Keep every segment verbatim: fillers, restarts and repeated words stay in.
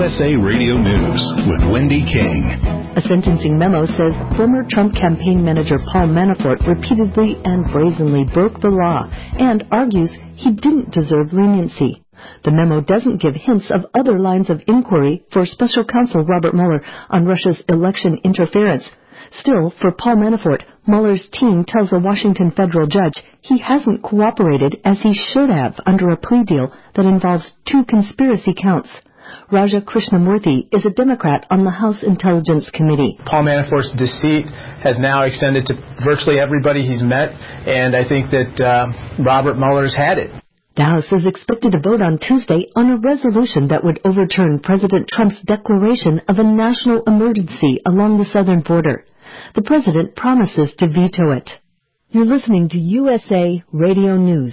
S A Radio News with Wendy King. A sentencing memo says former Trump campaign manager Paul Manafort repeatedly and brazenly broke the law and argues he didn't deserve leniency. The memo doesn't give hints of other lines of inquiry for special counsel Robert Mueller on Russia's election interference. Still, for Paul Manafort, Mueller's team tells a Washington federal judge he hasn't cooperated as he should have under a plea deal that involves two conspiracy counts. Raja Krishnamurthy is a Democrat on the House Intelligence Committee. Paul Manafort's deceit has now extended to virtually everybody he's met, and I think that uh, Robert Mueller's had it. The House is expected to vote on Tuesday on a resolution that would overturn President Trump's declaration of a national emergency along the southern border. The president promises to veto it. You're listening to U S A Radio News.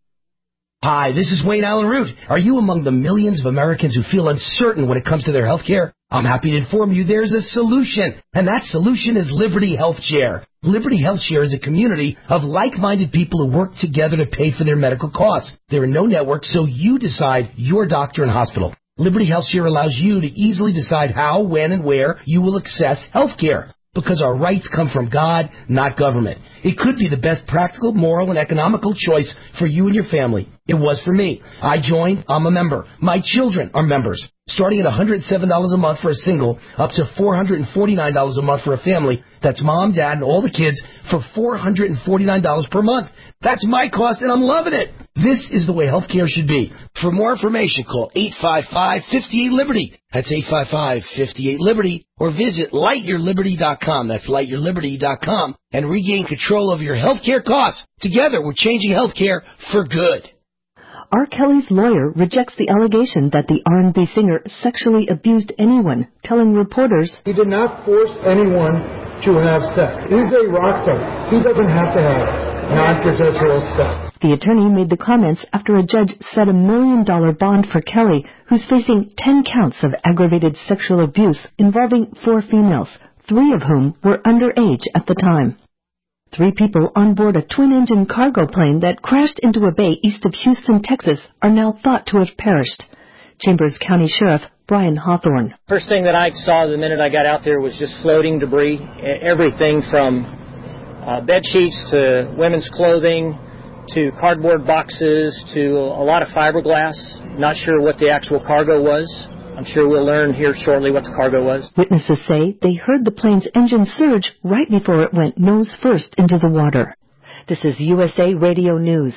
Hi, this is Wayne Allen Root. Are you among the millions of Americans who feel uncertain when it comes to their health care? I'm happy to inform you there's a solution, and that solution is Liberty Health Share. Liberty Health Share is a community of like-minded people who work together to pay for their medical costs. There are no networks, so you decide your doctor and hospital. Liberty Health Share allows you to easily decide how, when, and where you will access health care. Because our rights come from God, not government. It could be the best practical, moral, and economical choice for you and your family. It was for me. I joined. I'm a member. My children are members. Starting at one hundred seven dollars a month for a single, up to four hundred forty-nine dollars a month for a family. That's mom, dad, and all the kids for four hundred forty-nine dollars per month. That's my cost, and I'm loving it. This is the way healthcare should be. For more information, call eight five five, five eight, Liberty. That's eight five five, five eight, Liberty. Or visit light your liberty dot com. That's light your liberty dot com. And regain control of your healthcare costs. Together, we're changing healthcare for good. R. Kelly's lawyer rejects the allegation that the R and B singer sexually abused anyone, telling reporters, "He did not force anyone to have sex. He's a rock star. He doesn't have to have non-consensual sex." The attorney made the comments after a judge set a million-dollar bond for Kelly, who's facing ten counts of aggravated sexual abuse involving four females, three of whom were underage at the time. Three people on board a twin-engine cargo plane that crashed into a bay east of Houston, Texas, are now thought to have perished. Chambers County Sheriff Brian Hawthorne. First thing that I saw the minute I got out there was just floating debris, everything from uh, bed sheets to women's clothing to cardboard boxes to a lot of fiberglass. Not sure what the actual cargo was. I'm sure we'll learn here shortly what the cargo was. Witnesses say they heard the plane's engine surge right before it went nose first into the water. This is U S A Radio News.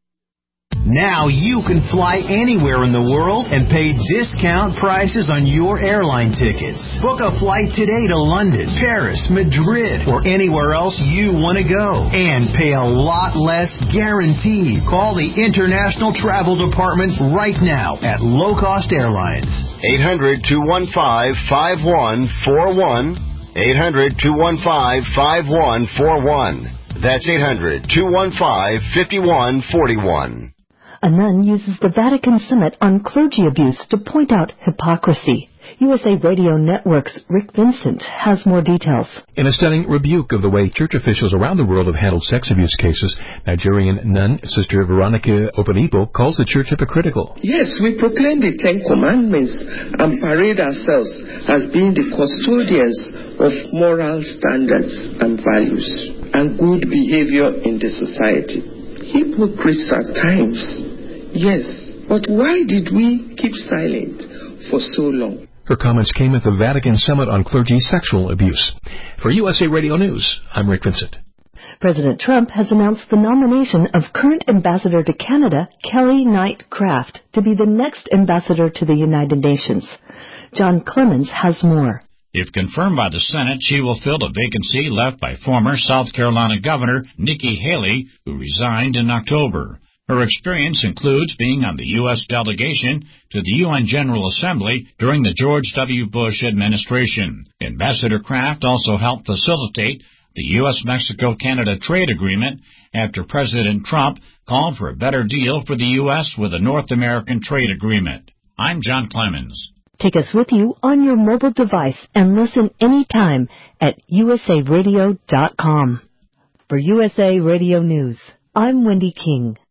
Now you can fly anywhere in the world and pay discount prices on your airline tickets. Book a flight today to London, Paris, Madrid, or anywhere else you want to go. And pay a lot less guaranteed. Call the International Travel Department right now at Low Cost Airlines. eight hundred, two one five, five one four one. eight hundred, two one five, five one four one. That's eight hundred, two one five, five one four one. A nun uses the Vatican Summit on clergy abuse to point out hypocrisy. U S A Radio Network's Rick Vincent has more details. In a stunning rebuke of the way church officials around the world have handled sex abuse cases, Nigerian nun Sister Veronica Openipo calls the church hypocritical. Yes, we proclaim the Ten Commandments and parade ourselves as being the custodians of moral standards and values and good behavior in the society. Hypocrites at times, yes, but why did we keep silent for so long? Her comments came at the Vatican Summit on Clergy Sexual Abuse. For U S A Radio News, I'm Rick Vincent. President Trump has announced the nomination of current ambassador to Canada, Kelly Knight Craft, to be the next ambassador to the United Nations. John Clemens has more. If confirmed by the Senate, she will fill a vacancy left by former South Carolina Governor Nikki Haley, who resigned in October. Her experience includes being on the U S delegation to the U N General Assembly during the George W. Bush administration. Ambassador Craft also helped facilitate the U S Mexico Canada trade agreement after President Trump called for a better deal for the U S with a North American trade agreement. I'm John Clemens. Take us with you on your mobile device and listen anytime at U S A radio dot com. For U S A Radio News, I'm Wendy King.